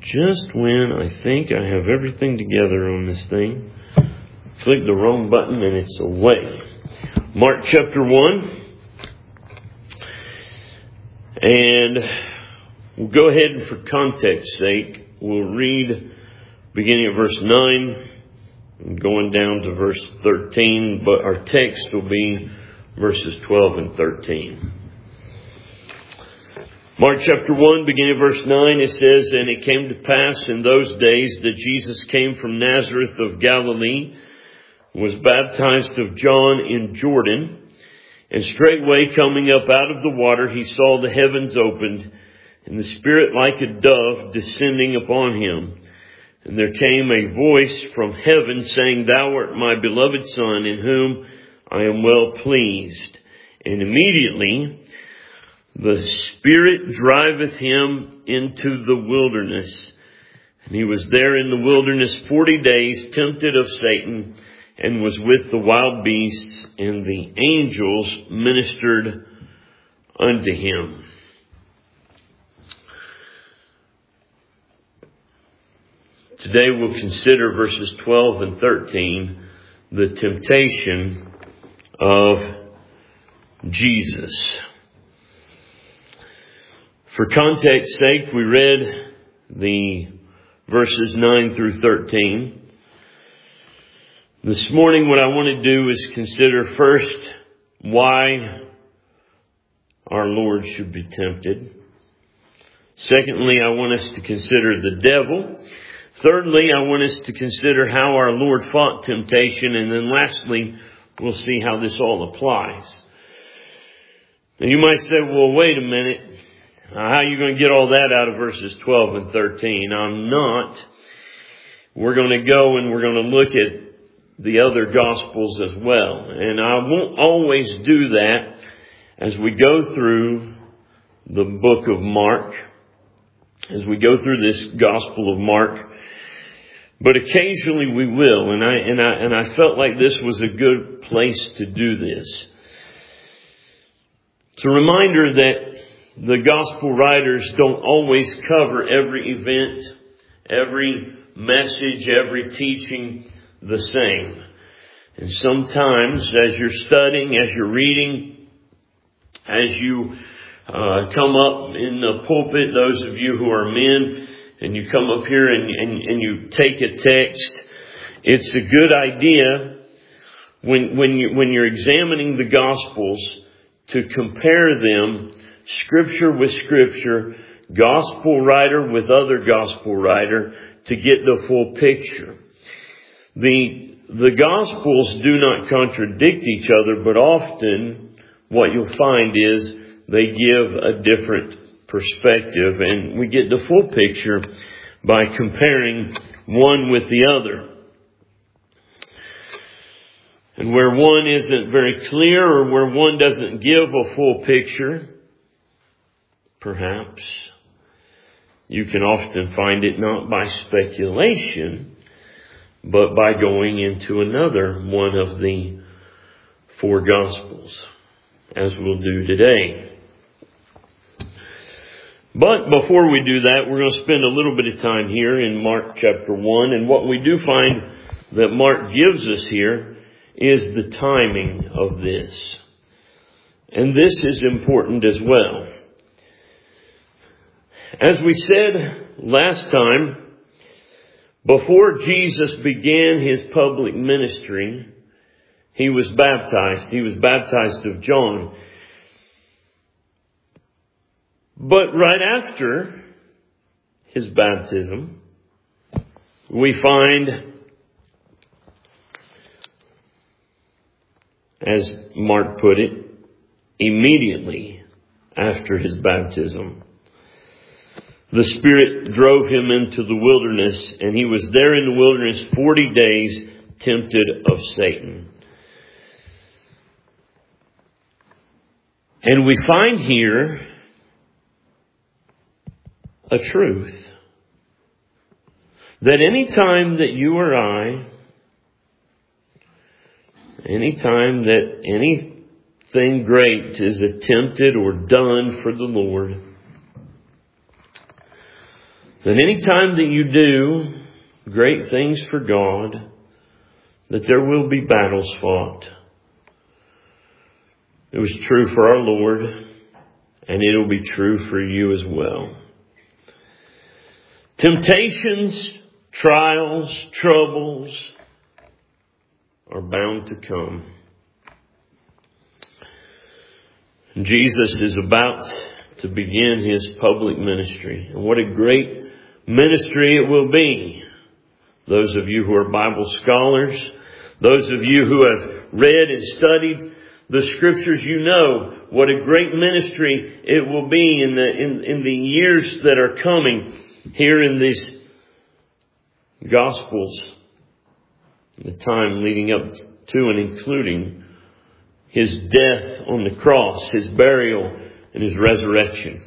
Just when I think I have everything together on this thing, click the wrong button and it's away. Mark chapter 1. And we'll go ahead and for context's sake, we'll read beginning at verse 9 and going down to verse 13. But our text will be verses 12 and 13. Mark chapter 1, beginning of verse 9, it says, "And it came to pass in those days that Jesus came from Nazareth of Galilee, was baptized of John in Jordan. And straightway coming up out of the water, he saw the heavens opened, and the Spirit like a dove descending upon him. And there came a voice from heaven saying, Thou art my beloved Son, in whom I am well pleased. And immediately the Spirit driveth him into the wilderness. And he was there in the wilderness 40 days, tempted of Satan, and was with the wild beasts, and the angels ministered unto him." Today we'll consider verses 12 and 13, the temptation of Jesus. For context's sake, we read the verses 9 through 13. This morning, what I want to do is consider first why our Lord should be tempted. Secondly, I want us to consider the devil. Thirdly, I want us to consider how our Lord fought temptation. And then lastly, we'll see how this all applies. Now you might say, well, wait a minute. How are you going to get all that out of verses 12 and 13? I'm not. We're going to go and we're going to look at the other Gospels as well. And I won't always do that as we go through the book of Mark, as we go through this Gospel of Mark. But occasionally we will, and I felt like this was a good place to do this. It's a reminder that the Gospel writers don't always cover every event, every message, every teaching the same. And sometimes as you're studying, as you're reading, as you come up in the pulpit, those of you who are men, and you come up here and you take a text, it's a good idea when you're examining the Gospels to compare them, Scripture with Scripture, Gospel writer with other Gospel writer, to get the full picture. The Gospels do not contradict each other, but often what you'll find is they give a different perspective, and we get the full picture by comparing one with the other. And where one isn't very clear, or where one doesn't give a full picture, perhaps you can often find it not by speculation, but by going into another one of the four Gospels, as we'll do today. But before we do that, we're going to spend a little bit of time here in Mark chapter 1. And what we do find that Mark gives us here is the timing of this. And this is important as well. As we said last time, before Jesus began his public ministry, he was baptized. He was baptized of John. But right after his baptism, we find, as Mark put it, immediately after his baptism, the Spirit drove him into the wilderness, and he was there in the wilderness 40 days, tempted of Satan. And we find here a truth that any time that you or I, any time that anything great is attempted or done for the Lord, that any time that you do great things for God, that there will be battles fought. It was true for our Lord, and it'll be true for you as well. Temptations, trials, troubles are bound to come. Jesus is about to begin His public ministry. And what a great ministry it will be. Those of you who are Bible scholars, those of you who have read and studied the Scriptures, you know what a great ministry it will be in the years that are coming here in these Gospels, the time leading up to and including His death on the cross, His burial, and His resurrection.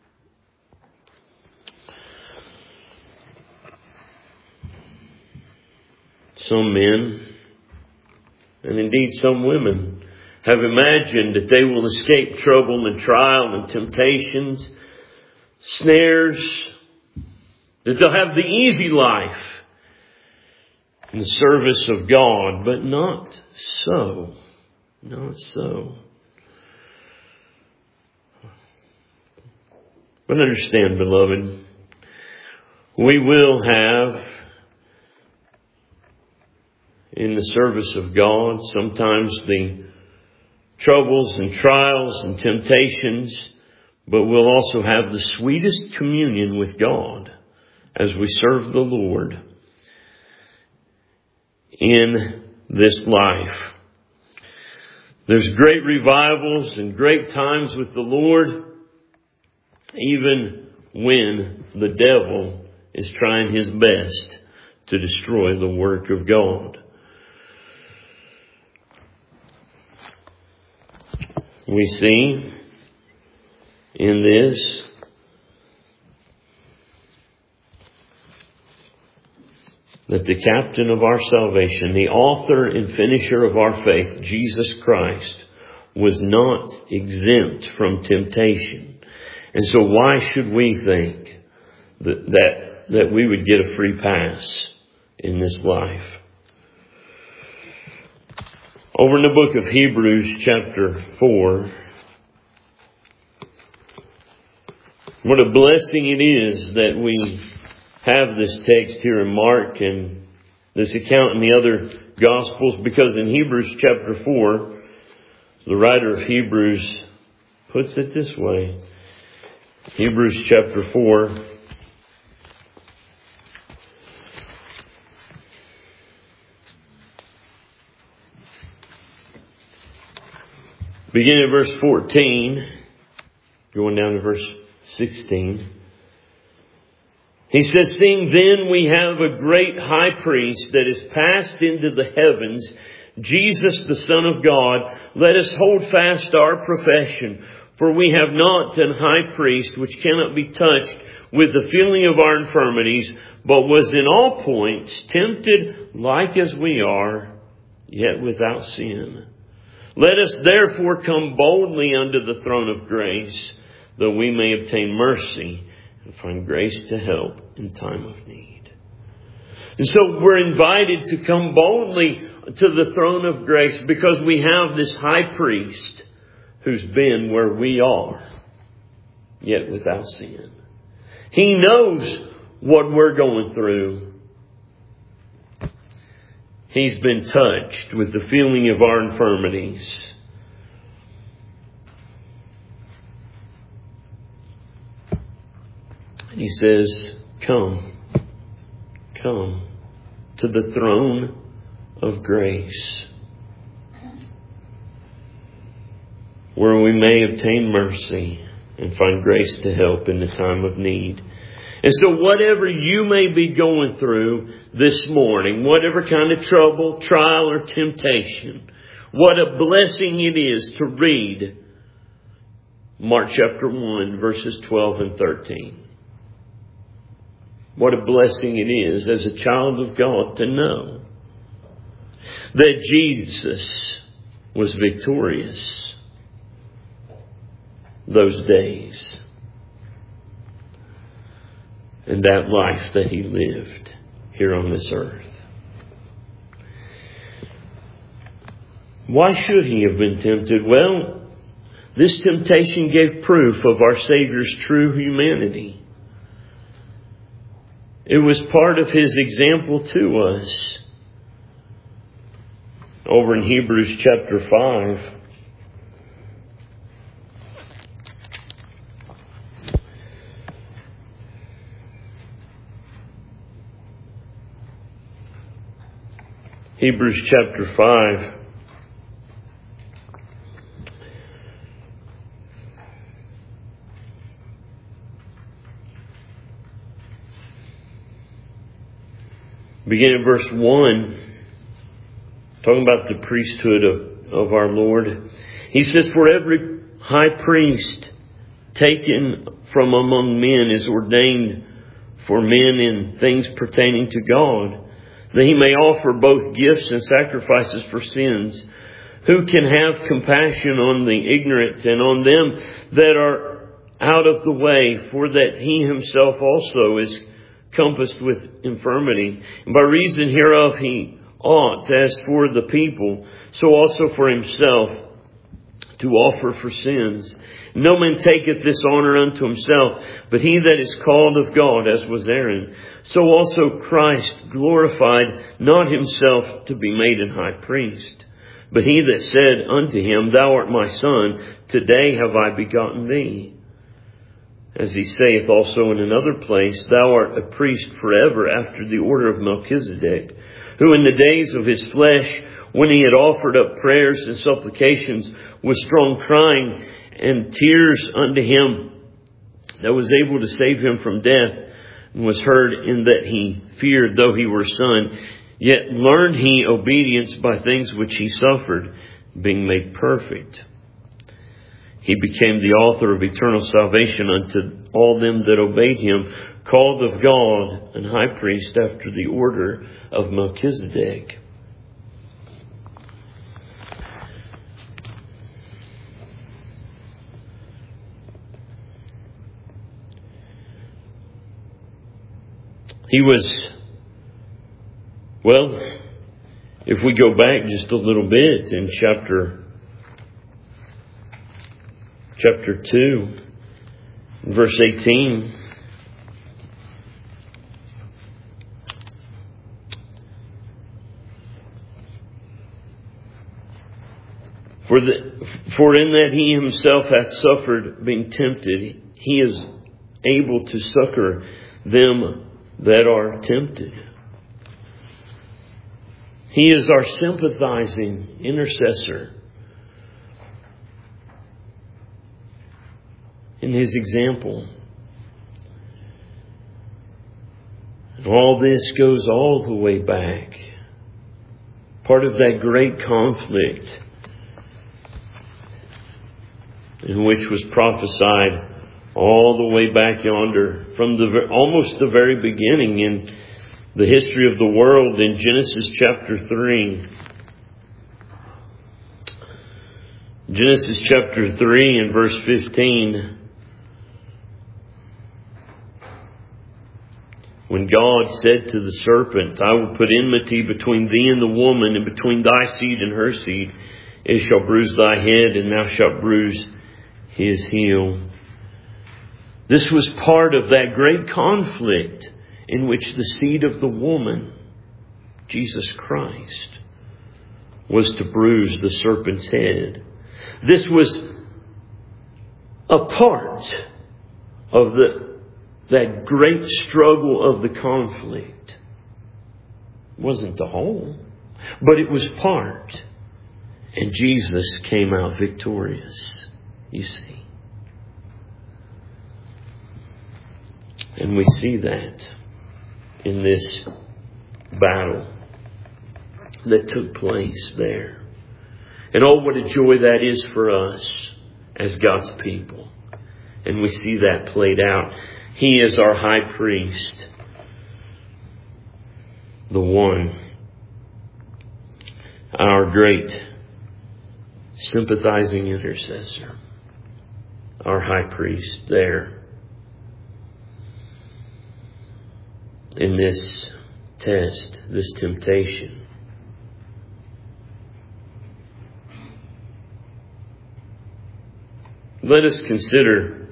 Some men, and indeed some women, have imagined that they will escape trouble and trial and temptations, snares, that they'll have the easy life in the service of God, but not so. Not so. But understand, beloved, we will have in the service of God sometimes the troubles and trials and temptations, but we'll also have the sweetest communion with God as we serve the Lord in this life. There's great revivals and great times with the Lord, even when the devil is trying his best to destroy the work of God. We see in this that the captain of our salvation, the author and finisher of our faith, Jesus Christ, was not exempt from temptation. And so why should we think that we would get a free pass in this life? Over in the book of Hebrews chapter 4, what a blessing it is that we have this text here in Mark and this account in the other Gospels, because in Hebrews chapter 4, the writer of Hebrews puts it this way. Hebrews chapter 4, beginning at verse 14, going down to verse 16. He says, "Seeing then we have a great high priest that is passed into the heavens, Jesus the Son of God, let us hold fast our profession. For we have not an high priest which cannot be touched with the feeling of our infirmities, but was in all points tempted like as we are, yet without sin. Let us therefore come boldly unto the throne of grace, that we may obtain mercy and find grace to help in time of need." And so we're invited to come boldly to the throne of grace because we have this high priest who's been where we are, yet without sin. He knows what we're going through. He's been touched with the feeling of our infirmities. And he says, come to the throne of grace, where we may obtain mercy and find grace to help in the time of need. And so whatever you may be going through this morning, whatever kind of trouble, trial, or temptation, what a blessing it is to read Mark chapter 1, verses 12 and 13. What a blessing it is as a child of God to know that Jesus was victorious those days. and that life that He lived here on this earth. Why should He have been tempted? Well, this temptation gave proof of our Savior's true humanity. It was part of His example to us. Over in Hebrews chapter 5, Hebrews chapter 5. Begin at verse 1. Talking about the priesthood of our Lord. He says, "For every high priest taken from among men is ordained for men in things pertaining to God, that He may offer both gifts and sacrifices for sins. Who can have compassion on the ignorant and on them that are out of the way, for that He Himself also is compassed with infirmity. And by reason hereof He ought, as for the people, so also for Himself, to offer for sins. No man taketh this honor unto himself, but he that is called of God, as was Aaron. So also Christ glorified not Himself to be made an high priest, but He that said unto Him, Thou art my Son, today have I begotten thee. As He saith also in another place, Thou art a priest forever after the order of Melchizedek, who in the days of His flesh, when He had offered up prayers and supplications with strong crying and tears unto Him, that was able to save him from death, and was heard in that he feared, though he were son, yet learned he obedience by things which he suffered, being made perfect. He became the author of eternal salvation unto all them that obeyed Him, called of God an high priest after the order of Melchizedek." He was, well, if we go back just a little bit in chapter 2, verse 18. For in that He Himself hath suffered, being tempted, He is able to succor them that are tempted. He is our sympathizing intercessor. In His example. And all this goes all the way back. Part of that great conflict in which was prophesied all the way back yonder from almost the very beginning in the history of the world in Genesis chapter 3. Genesis chapter 3 and verse 15. When God said to the serpent, I will put enmity between thee and the woman, and between thy seed and her seed. It shall bruise thy head, and thou shalt bruise his heel. This was part of that great conflict in which the seed of the woman, Jesus Christ, was to bruise the serpent's head. This was a part of that great struggle of the conflict. It wasn't the whole, but it was part. And Jesus came out victorious, you see. And we see that in this battle that took place there. And oh, what a joy that is for us as God's people. And we see that played out. He is our high priest, the one, our great sympathizing intercessor, our high priest there. in this test, this temptation. Let us consider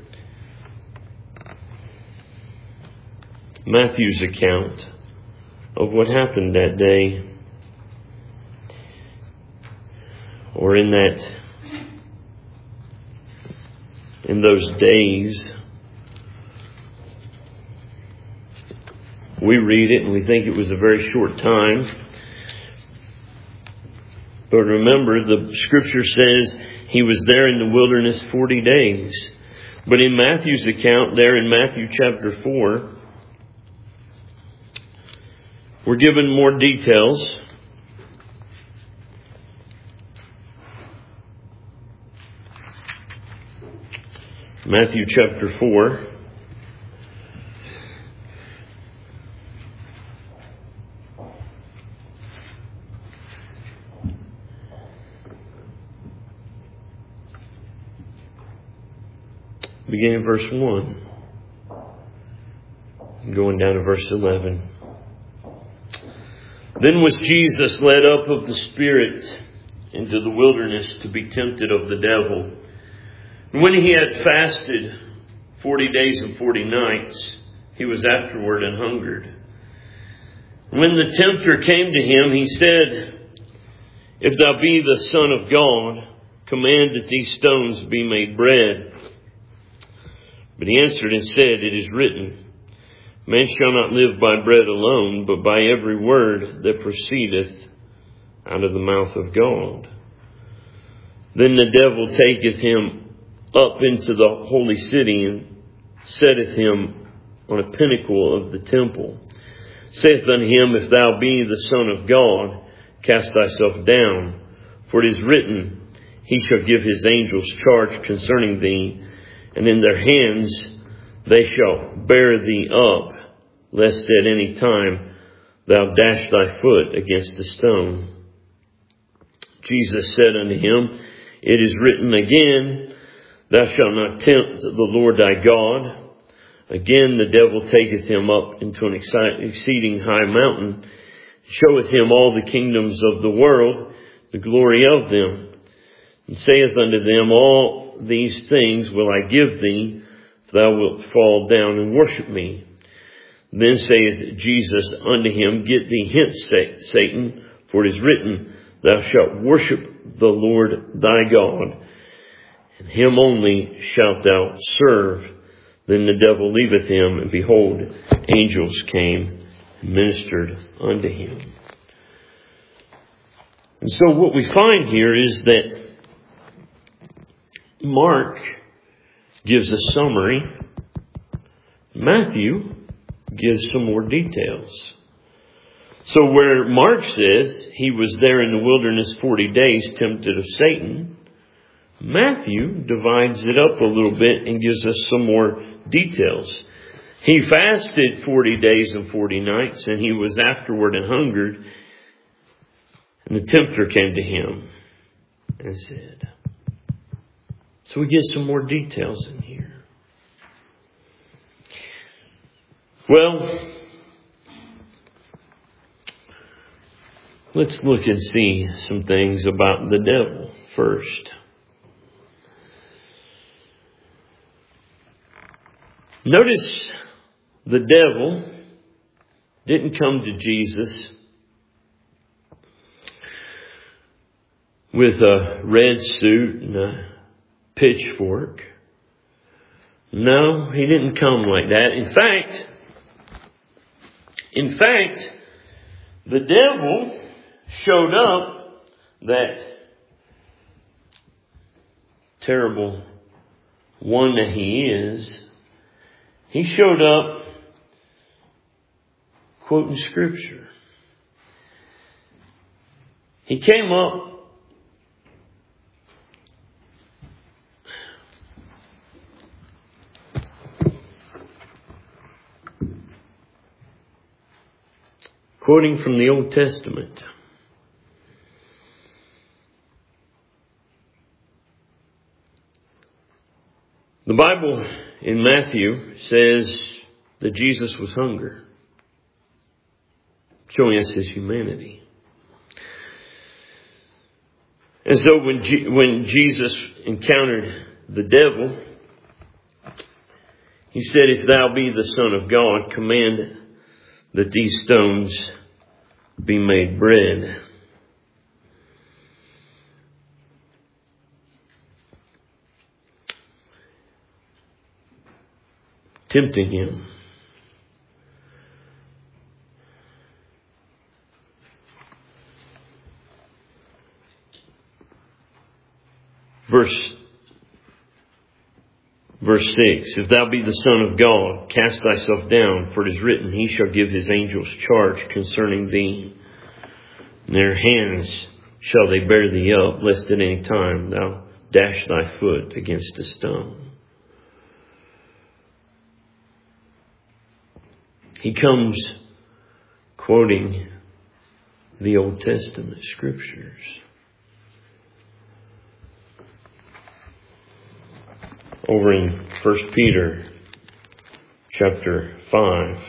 Matthew's account of what happened that day, or in those days. We read it and we think it was a very short time. But remember, the scripture says he was there in the wilderness 40 days. But in Matthew's account, there in Matthew chapter 4, we're given more details. Matthew chapter 4. Beginning verse 1. Going down to verse 11. Then was Jesus led up of the Spirit into the wilderness to be tempted of the devil. And when he had fasted 40 days and 40 nights, he was afterward and hungered. When the tempter came to him, he said, If thou be the Son of God, command that these stones be made bread. But he answered and said, It is written, Man shall not live by bread alone, but by every word that proceedeth out of the mouth of God. Then the devil taketh him up into the holy city, and setteth him on a pinnacle of the temple. Saith unto him, If thou be the Son of God, cast thyself down. For it is written, He shall give His angels charge concerning thee, and in their hands they shall bear thee up, lest at any time thou dash thy foot against a stone. Jesus said unto him, It is written again, Thou shalt not tempt the Lord thy God. Again the devil taketh him up into an exceeding high mountain, showeth him all the kingdoms of the world, the glory of them, and saith unto them, All these things will I give thee, if thou wilt fall down and worship me. Then saith Jesus unto him, Get thee hence, Satan, for it is written, Thou shalt worship the Lord thy God, and him only shalt thou serve. Then the devil leaveth him, and behold, angels came and ministered unto him. And so what we find here is that Mark gives a summary. Matthew gives some more details. So where Mark says he was there in the wilderness 40 days tempted of Satan, Matthew divides it up a little bit and gives us some more details. He fasted 40 days and 40 nights, and he was afterward and hungered. And the tempter came to him and said. So we get some more details in here. Well, let's look and see some things about the devil first. Notice the devil didn't come to Jesus with a red suit and a pitchfork. No, he didn't come like that. In fact, the devil showed up, that terrible one that he is. He showed up quoting Scripture. He came up quoting from the Old Testament. The Bible in Matthew says that Jesus was hungry. showing us His humanity. And so when Jesus encountered the devil, He said, "If thou be the Son of God, command that these stones be made bread." Tempting Him. Verse 6, "If thou be the Son of God, cast thyself down, for it is written, He shall give His angels charge concerning thee. In their hands shall they bear thee up, lest at any time thou dash thy foot against a stone." He comes quoting the Old Testament scriptures. Over in 1 Peter chapter 5.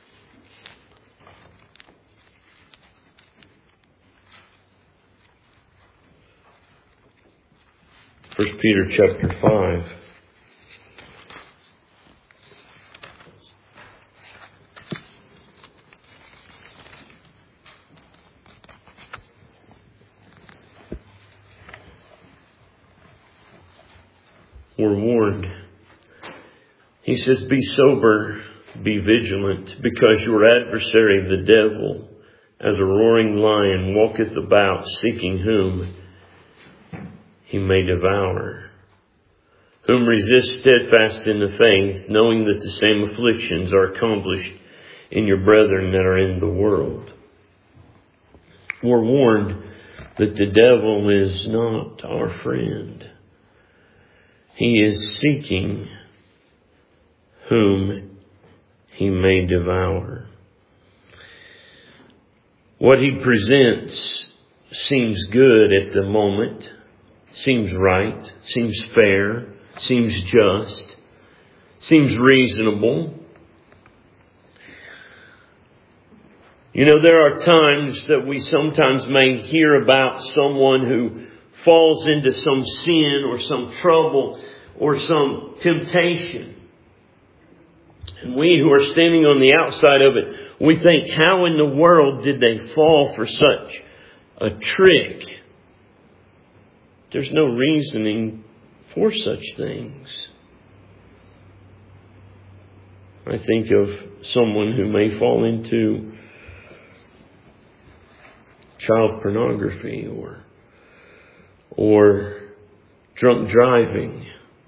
First Peter chapter 5. We're warned. He says, "Be sober, be vigilant, because your adversary, the devil, as a roaring lion, walketh about, seeking whom he may devour. Whom resist steadfast in the faith, knowing that the same afflictions are accomplished in your brethren that are in the world." We're warned that the devil is not our friend. He is seeking whom he may devour. What he presents seems good at the moment, seems right, seems fair, seems just, seems reasonable. You know, there are times that we sometimes may hear about someone who falls into some sin or some trouble or some temptation. And we who are standing on the outside of it, we think, how in the world did they fall for such a trick? There's no reasoning for such things. I think of someone who may fall into child pornography or drunk driving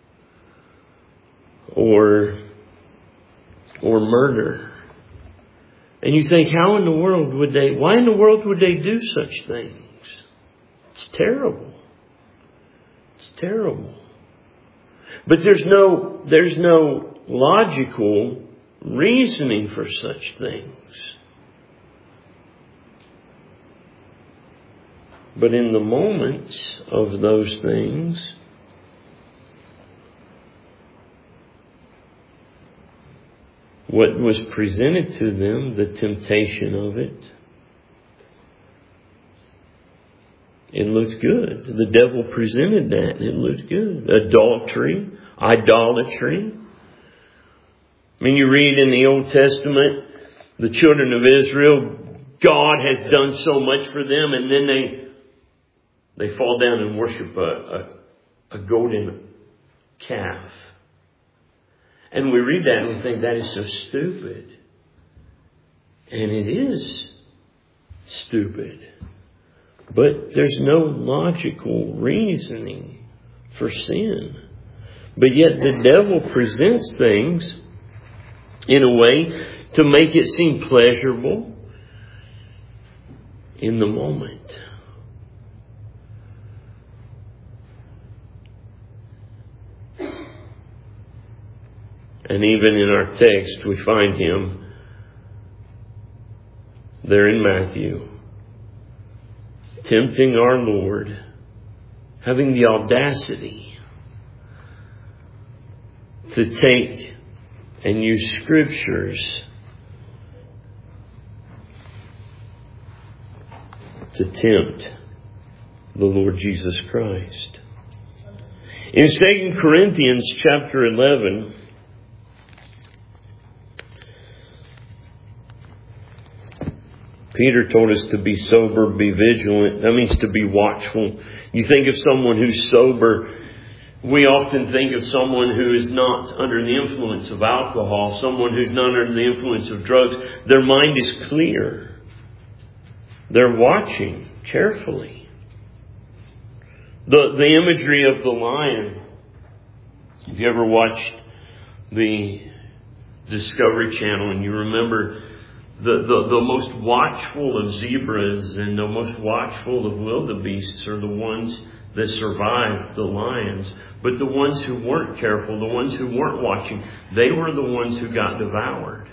or murder. And you think, why in the world would they do such things? It's terrible. It's terrible. But there's no logical reasoning for such things. But in the moments of those things, what was presented to them, the temptation of it, it looked good. The devil presented that. It looked good. Adultery, idolatry. I mean, you read in the Old Testament, the children of Israel, God has done so much for them, and then they fall down and worship a golden calf. And we read that and we think that is so stupid. And it is stupid. But there's no logical reasoning for sin. But yet the devil presents things in a way to make it seem pleasurable in the moment. And even in our text, we find him there in Matthew, tempting our Lord, having the audacity to take and use scriptures to tempt the Lord Jesus Christ. In 2 Corinthians chapter 11, Peter told us to be sober, be vigilant. That means to be watchful. You think of someone who's sober, we often think of someone who is not under the influence of alcohol, someone who's not under the influence of drugs. Their mind is clear. They're watching carefully. The imagery of the lion. If you ever watched the Discovery Channel and you remember the most watchful of zebras and the most watchful of wildebeests are the ones that survived the lions. But the ones who weren't careful, the ones who weren't watching, they were the ones who got devoured.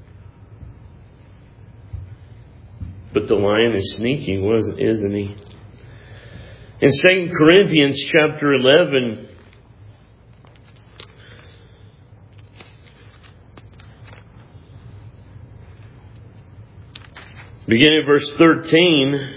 But the lion is sneaky, isn't he? In 2 Corinthians chapter 11, beginning at verse 13,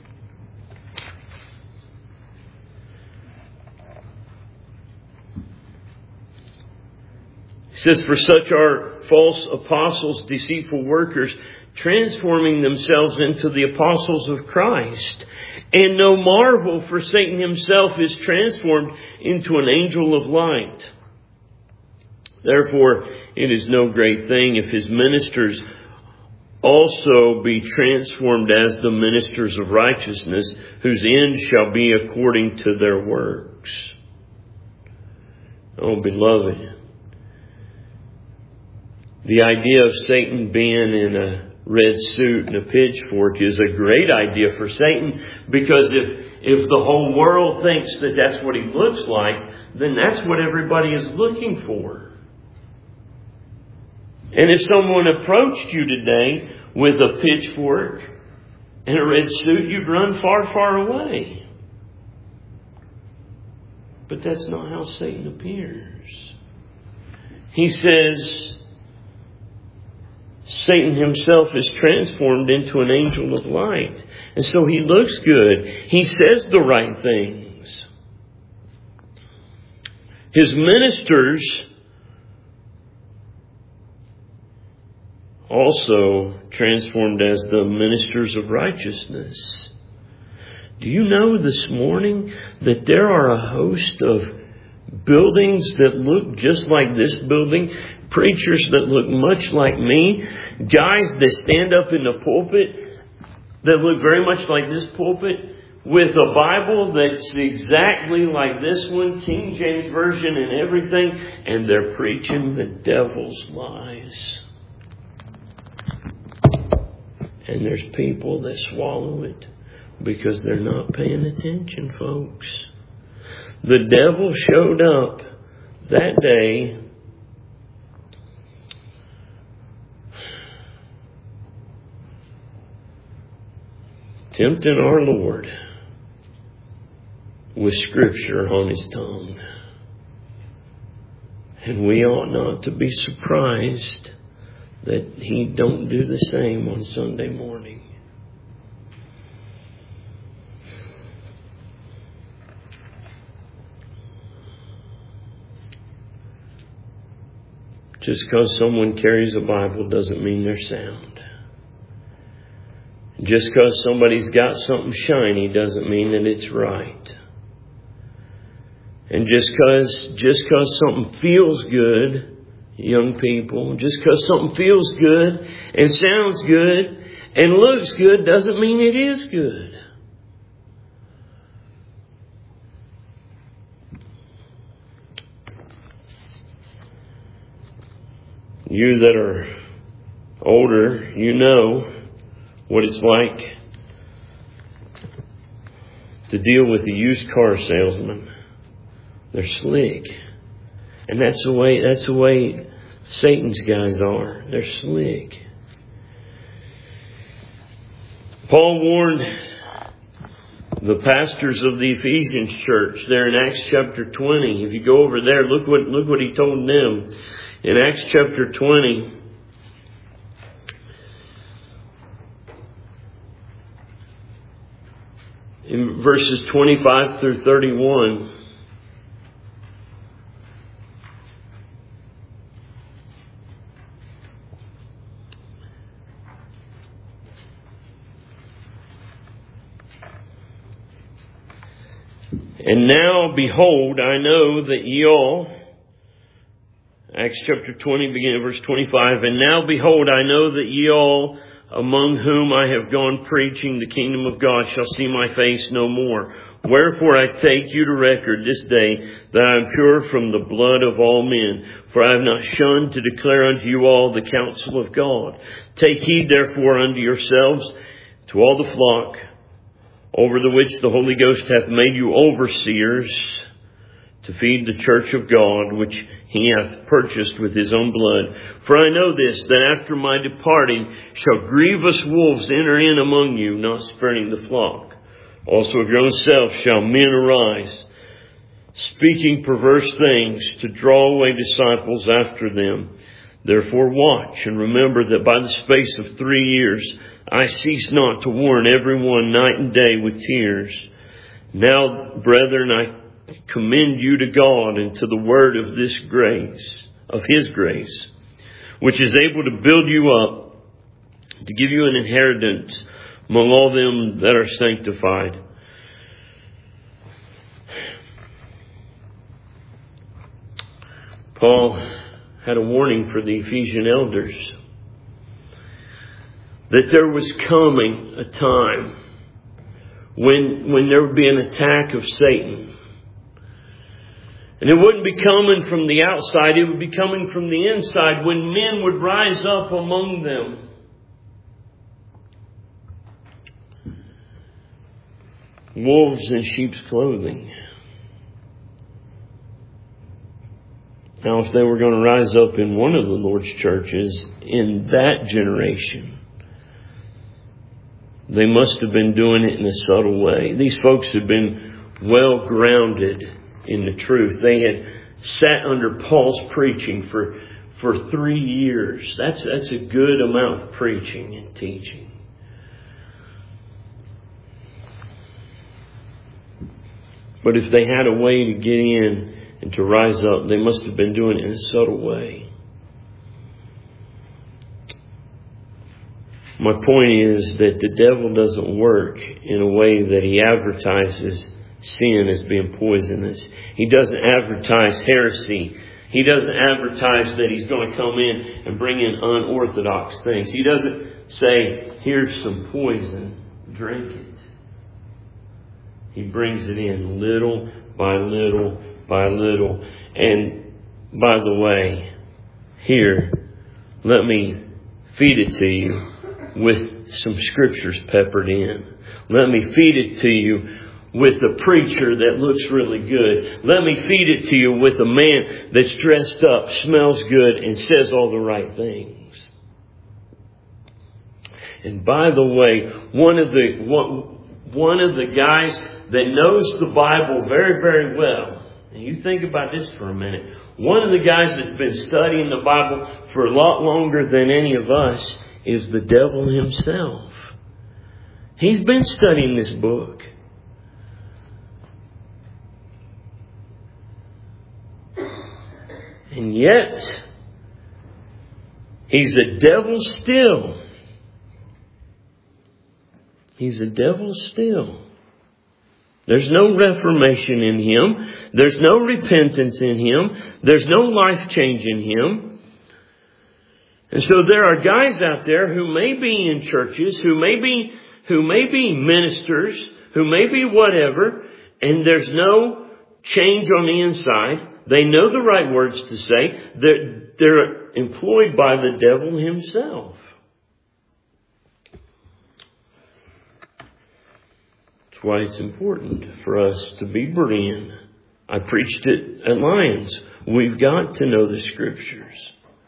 it says, "For such are false apostles, deceitful workers, transforming themselves into the apostles of Christ. And no marvel, for Satan himself is transformed into an angel of light. Therefore, it is no great thing if his ministers also be transformed as the ministers of righteousness, whose end shall be according to their works." Oh, beloved, the idea of Satan being in a red suit and a pitchfork is a great idea for Satan, because if the whole world thinks that that's what he looks like, then that's what everybody is looking for. And if someone approached you today with a pitchfork and a red suit, you'd run far, far away. But that's not how Satan appears. He says, Satan himself is transformed into an angel of light. And so he looks good. He says the right things. His ministers also transformed as the ministers of righteousness. Do you know this morning that there are a host of buildings that look just like this building, preachers that look much like me, guys that stand up in the pulpit that look very much like this pulpit, with a Bible that's exactly like this one, King James Version and everything, and they're preaching the devil's lies. And there's people that swallow it because they're not paying attention, folks. The devil showed up that day tempting our Lord with Scripture on his tongue. And we ought not to be surprised that he don't do the same on Sunday morning. Just because someone carries a Bible doesn't mean they're sound. Just because somebody's got something shiny doesn't mean that it's right. And just because something feels good, young people, just because something feels good and sounds good and looks good doesn't mean it is good. You that are older, you know what it's like to deal with a used car salesman. They're slick. And that's the way Satan's guys are. They're slick. Paul warned the pastors of the Ephesians church there in Acts chapter 20. If you go over there, look what he told them. In Acts chapter 20, in verses 25 through 31. And now, behold, I know that ye all, Acts chapter 20, beginning at verse 25, and now, behold, I know that ye all, among whom I have gone preaching the kingdom of God, shall see my face no more. Wherefore I take you to record this day that I am pure from the blood of all men. For I have not shunned to declare unto you all the counsel of God. Take heed therefore unto yourselves, to all the flock, over the which the Holy Ghost hath made you overseers, to feed the church of God, which he hath purchased with his own blood. For I know this, that after my departing shall grievous wolves enter in among you, not sparing the flock. Also of your own self shall men arise, speaking perverse things, to draw away disciples after them. Therefore watch, and remember that by the space of 3 years I cease not to warn everyone night and day with tears. Now, brethren, I commend you to God and to the word of this grace, of his grace, which is able to build you up, to give you an inheritance among all them that are sanctified. Paul had a warning for the Ephesian elders that there was coming a time when there would be an attack of Satan. And it wouldn't be coming from the outside, it would be coming from the inside, when men would rise up among them. Wolves in sheep's clothing. Now, if they were going to rise up in one of the Lord's churches in that generation, they must have been doing it in a subtle way. These folks had been well grounded in the truth. They had sat under Paul's preaching for 3 years. That's a good amount of preaching and teaching. But if they had a way to get in and to rise up, they must have been doing it in a subtle way. My point is that the devil doesn't work in a way that he advertises sin as being poisonous. He doesn't advertise heresy. He doesn't advertise that he's going to come in and bring in unorthodox things. He doesn't say, here's some poison, drink it. He brings it in little by little by little. And by the way, here, let me feed it to you with some scriptures peppered in. Let me feed it to you with a preacher that looks really good. Let me feed it to you with a man that's dressed up, smells good, and says all the right things. And by the way, one of the guys that knows the Bible very, very well, and you think about this for a minute, one of the guys that's been studying the Bible for a lot longer than any of us is the devil himself. He's been studying this book. And yet, he's a devil still. He's a devil still. There's no reformation in him. There's no repentance in him. There's no life change in him. And so there are guys out there who may be in churches, who may be ministers, who may be whatever, and there's no change on the inside. They know the right words to say. They're employed by the devil himself. That's why it's important for us to be Berean. I preached it at Lions. We've got to know the Scriptures.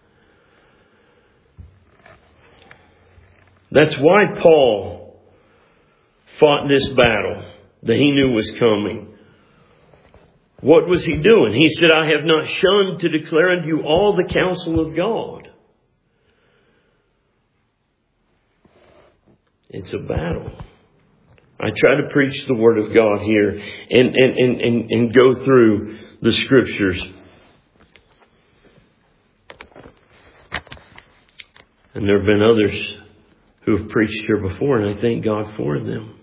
That's why Paul fought this battle that he knew was coming. What was he doing? He said, I have not shunned to declare unto you all the counsel of God. It's a battle. I try to preach the Word of God here and go through the Scriptures. And there have been others who have preached here before, and I thank God for them.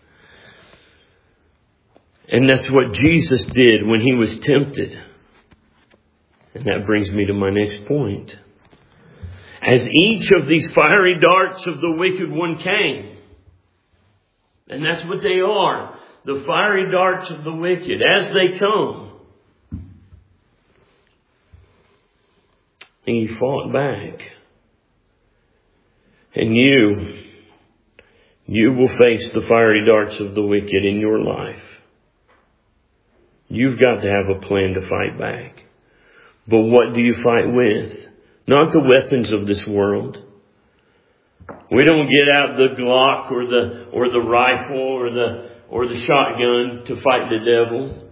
And that's what Jesus did when He was tempted. And that brings me to my next point. As each of these fiery darts of the wicked one came, and that's what they are, the fiery darts of the wicked, as they come, He fought back. And you will face the fiery darts of the wicked in your life. You've got to have a plan to fight back. But what do you fight with? Not the weapons of this world. We don't get out the Glock or the rifle or the shotgun to fight the devil.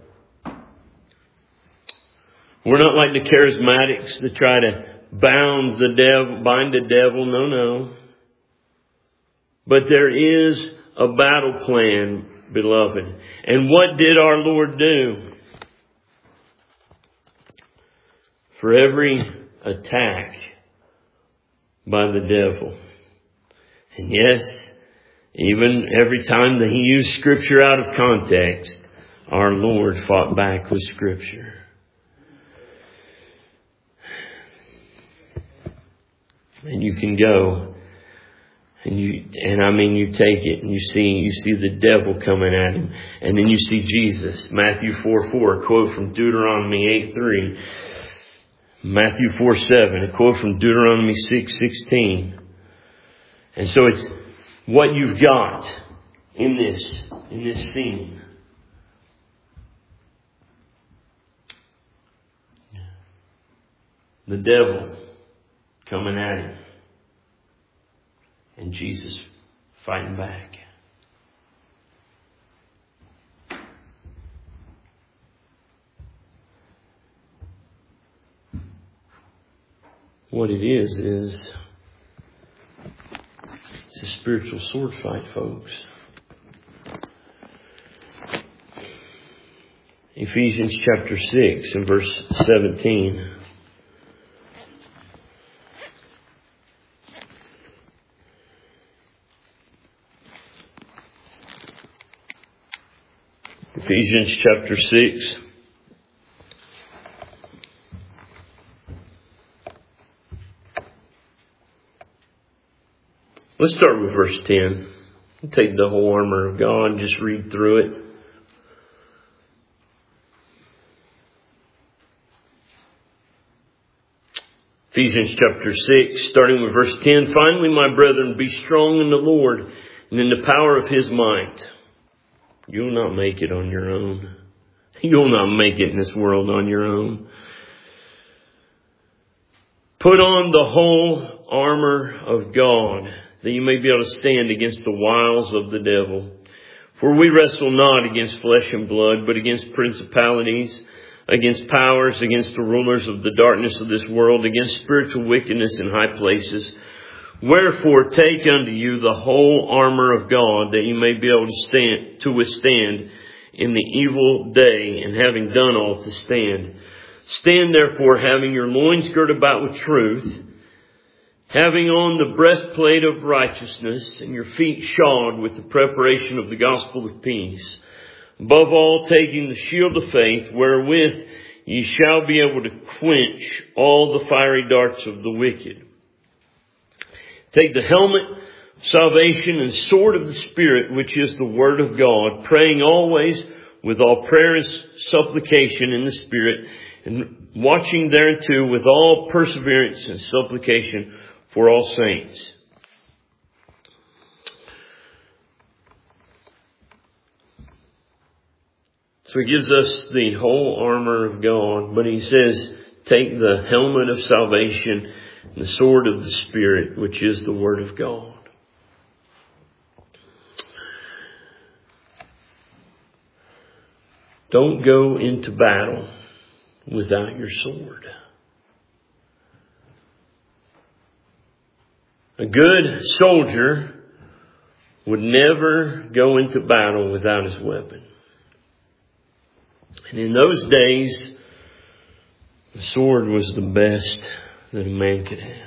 We're not like the charismatics that try to bind the devil. No. But there is a battle plan, beloved. And what did our Lord do? For every attack by the devil. And yes, even every time that He used Scripture out of context, our Lord fought back with Scripture. And you can go and you take it and you see the devil coming at him. And then you see Jesus. Matthew 4:4, a quote from Deuteronomy 8:3. Matthew 4:7, a quote from Deuteronomy 6:16. And so it's what you've got in this scene. The devil coming at him. And Jesus fighting back. What it is it's a spiritual sword fight, folks. Ephesians chapter 6 and verse 17. Ephesians chapter 6. Let's start with verse 10. We'll take the whole armor of God and just read through it. Ephesians chapter 6, starting with verse 10. Finally, my brethren, be strong in the Lord and in the power of His might. You'll not make it on your own. You'll not make it in this world on your own. Put on the whole armor of God, that you may be able to stand against the wiles of the devil. For we wrestle not against flesh and blood, but against principalities, against powers, against the rulers of the darkness of this world, against spiritual wickedness in high places. Wherefore take unto you the whole armor of God, that you may be able to withstand in the evil day, and having done all to stand. Stand therefore, having your loins girt about with truth, having on the breastplate of righteousness, and your feet shod with the preparation of the gospel of peace. Above all, taking the shield of faith, wherewith ye shall be able to quench all the fiery darts of the wicked. Take the helmet of salvation and sword of the Spirit, which is the word of God, praying always with all prayer and supplication in the Spirit, and watching thereunto with all perseverance and supplication for all saints. So He gives us the whole armor of God, but He says, take the helmet of salvation and the sword of the Spirit, which is the Word of God. Don't go into battle without your sword. A good soldier would never go into battle without his weapon. And in those days, the sword was the best that a man could have.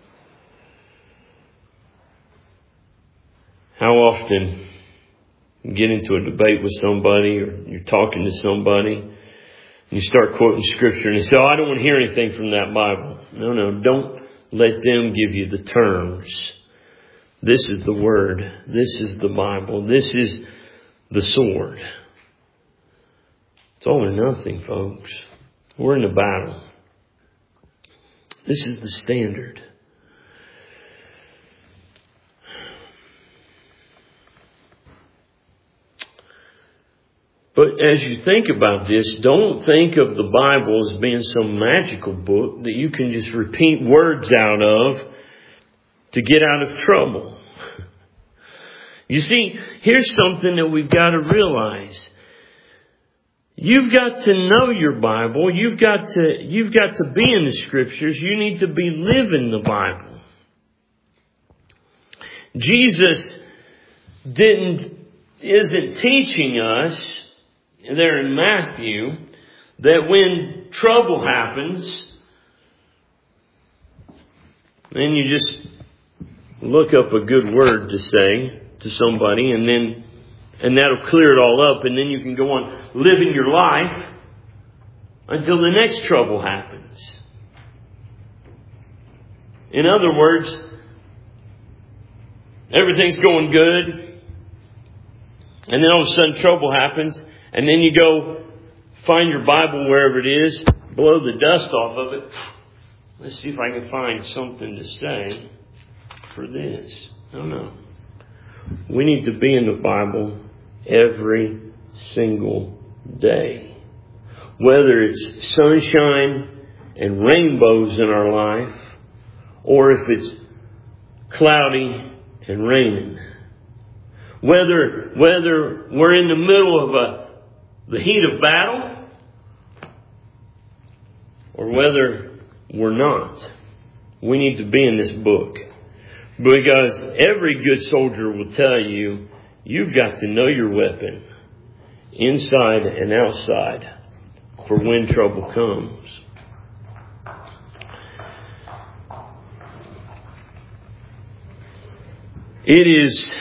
How often you get into a debate with somebody, or you're talking to somebody, and you start quoting Scripture, and they say, I don't want to hear anything from that Bible. No, don't let them give you the terms. This is the Word. This is the Bible. This is the sword. It's all or nothing, folks. We're in a battle. This is the standard. But as you think about this, don't think of the Bible as being some magical book that you can just repeat words out of to get out of trouble. You see, here's something that we've got to realize. You've got to know your Bible. You've got to be in the Scriptures. You need to be living the Bible. Jesus isn't teaching us there in Matthew that when trouble happens, then you just look up a good word to say to somebody, and that'll clear it all up, and then you can go on living your life until the next trouble happens. In other words, everything's going good, and then all of a sudden trouble happens, and then you go find your Bible wherever it is, blow the dust off of it. Let's see if I can find something to say for this. No. We need to be in the Bible every single day. Whether it's sunshine and rainbows in our life, or if it's cloudy and raining. Whether we're in the middle of the heat of battle, or whether we're not, we need to be in this book. Because every good soldier will tell you, you've got to know your weapon, inside and outside, for when trouble comes. It is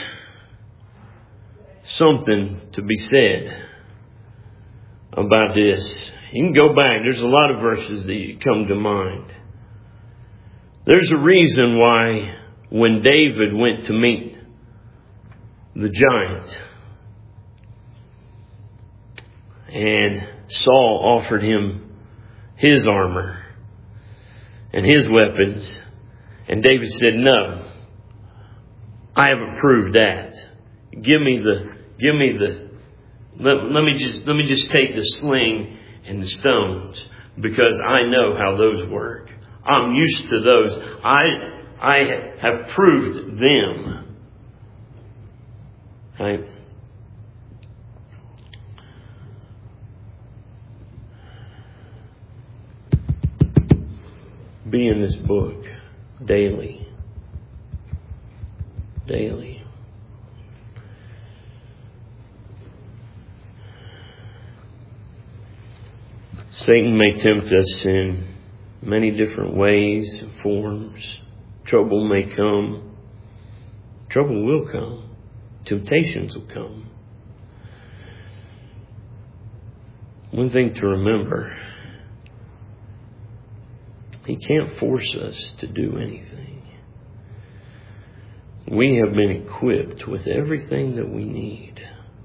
something to be said about this. You can go back. There's a lot of verses that come to mind. There's a reason why when David went to meet the giant and Saul offered him his armor and his weapons, and David said, no, I have approved that. Let me just take the sling and the stones, because I know how those work. I'm used to those. I have proved them. Right? Be in this book daily. Daily. Satan may tempt us in many different ways and forms. Trouble may come. Trouble will come. Temptations will come. One thing to remember, he can't force us to do anything. We have been equipped with everything that we need.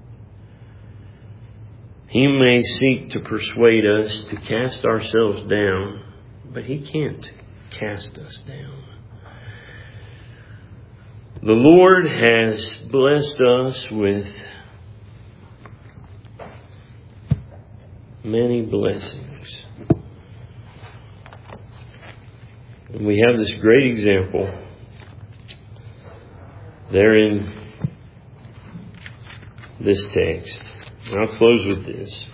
He may seek to persuade us to cast ourselves down, but he can't cast us down. The Lord has blessed us with many blessings. And we have this great example there in this text. And I'll close with this.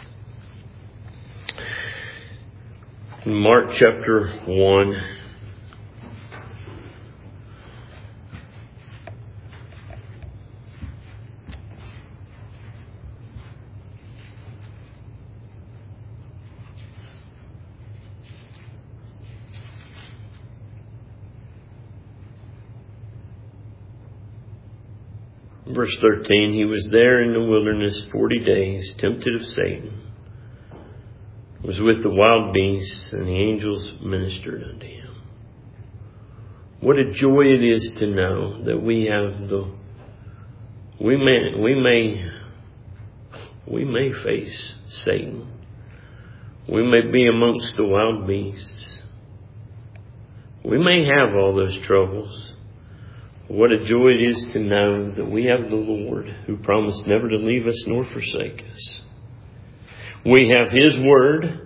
In Mark chapter 1, Verse 13, he was there in the wilderness 40 days, tempted of Satan. Was with the wild beasts, and the angels ministered unto him. What a joy it is to know that we have we may face Satan. We may be amongst the wild beasts. We may have all those troubles. What a joy it is to know that we have the Lord who promised never to leave us nor forsake us. We have His Word,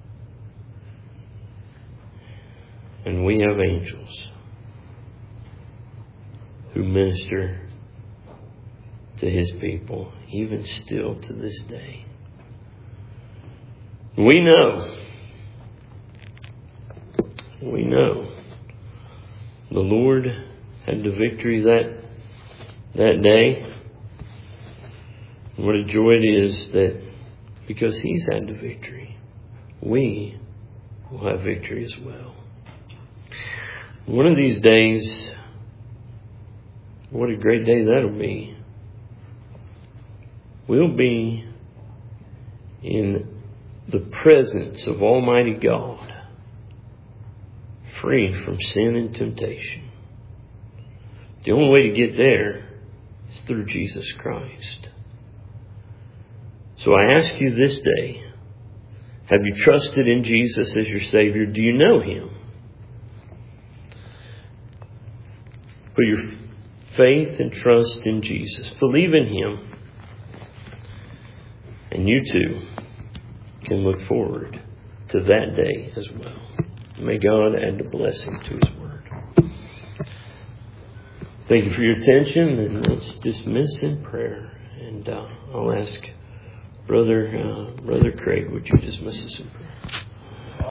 and we have angels who minister to His people, even still to this day. We know the Lord had the victory that day. What a joy it is that because He's had the victory, we will have victory as well. One of these days, what a great day that'll be. We'll be in the presence of Almighty God, free from sin and temptation. The only way to get there is through Jesus Christ. So I ask you this day, have you trusted in Jesus as your Savior? Do you know Him? Put your faith and trust in Jesus. Believe in Him. And you too can look forward to that day as well. May God add the blessing to His Word. Thank you for your attention, and let's dismiss in prayer. And I'll ask Brother Craig, would you dismiss us in prayer?